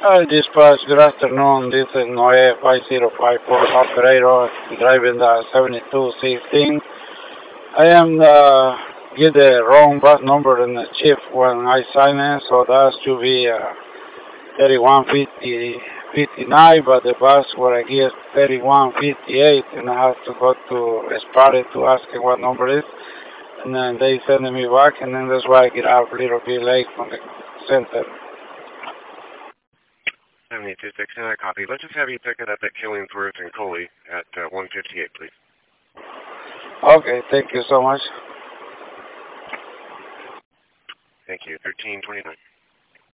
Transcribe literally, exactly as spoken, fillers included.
Hi, dispatch. Good afternoon. This is Noe five zero five four operator driving the seventy-two sixteen. I am uh, get the wrong bus number in the chip when I sign in, so that should be uh, thirty-one fifty fifty-nine, but the bus where I get thirty-one fifty-eight, and I have to go to Sparta to ask what number it is, and then they send me back, and then that's why I get out a little bit late from the center. seventy-two sixteen, I copy. Let's just have you pick it up at Killingsworth and Coley at uh, one fifty-eight, please. Okay, thank you so much. Thank you. thirteen twenty-nine.